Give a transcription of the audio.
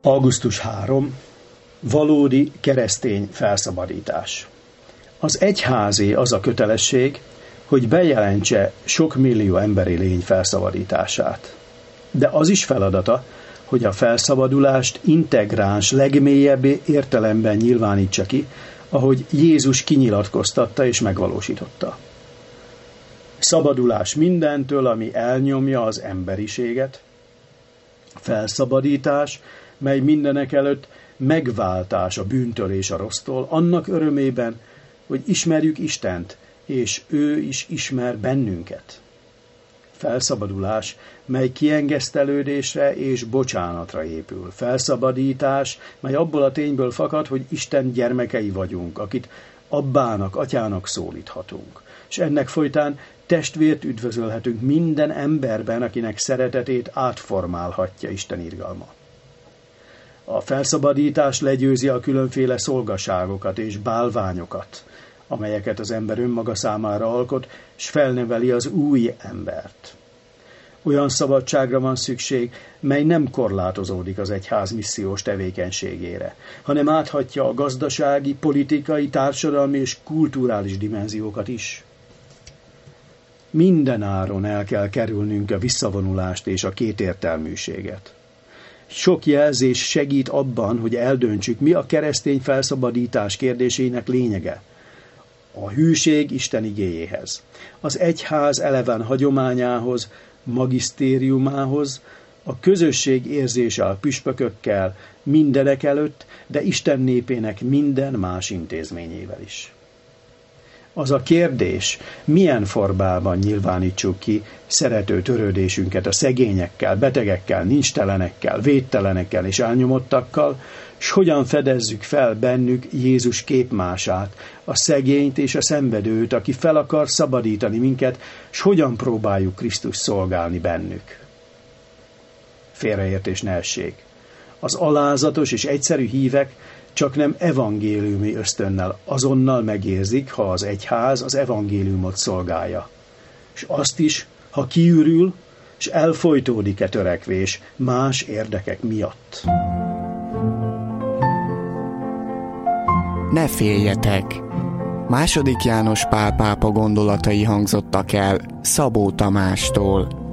Augusztus 3. Valódi keresztény felszabadítás. Az egyházé az a kötelesség, hogy bejelentse sok millió emberi lény felszabadítását. De az is feladata, hogy a felszabadulást integráns, legmélyebb értelemben nyilvánítsa ki, ahogy Jézus kinyilatkoztatta és megvalósította. Szabadulás mindentől, ami elnyomja az emberiséget. Felszabadítás, mely mindenek előtt megváltás a bűntől és a rossztól, annak örömében, hogy ismerjük Istent, és ő is ismer bennünket. Felszabadulás, mely kiengesztelődésre és bocsánatra épül. Felszabadítás, mely abból a tényből fakad, hogy Isten gyermekei vagyunk, akit abbának, atyának szólíthatunk. És ennek folytán testvért üdvözölhetünk minden emberben, akinek szeretetét átformálhatja Isten irgalma. A felszabadítás legyőzi a különféle szolgaságokat és bálványokat, amelyeket az ember önmaga számára alkot, és felneveli az új embert. Olyan szabadságra van szükség, mely nem korlátozódik az egyház missziós tevékenységére, hanem áthatja a gazdasági, politikai, társadalmi és kulturális dimenziókat is. Minden áron el kell kerülnünk a visszavonulást és a kétértelműséget. Sok jelzés segít abban, hogy eldöntsük, mi a keresztény felszabadítás kérdésének lényege. A hűség Isten igéjéhez, az egyház eleven hagyományához, magisztériumához, a közösség érzése a püspökökkel, mindenek előtt, de Isten népének minden más intézményével is. Az a kérdés, milyen formában nyilvánítsuk ki szerető törődésünket a szegényekkel, betegekkel, nincstelenekkel, véttelenekkel és elnyomottakkal, s hogyan fedezzük fel bennük Jézus képmását, a szegényt és a szenvedőt, aki fel akar szabadítani minket, s hogyan próbáljuk Krisztus szolgálni bennük. Félreértés ne essék. Az alázatos és egyszerű hívek csak nem evangéliumi ösztönnel azonnal megérzik, ha az egyház az evangéliumot szolgálja. És azt is, ha kiürül, és elfojtódik-e törekvés más érdekek miatt. Ne féljetek! II. János Pál pápa gondolatai hangzottak el Szabó Tamástól.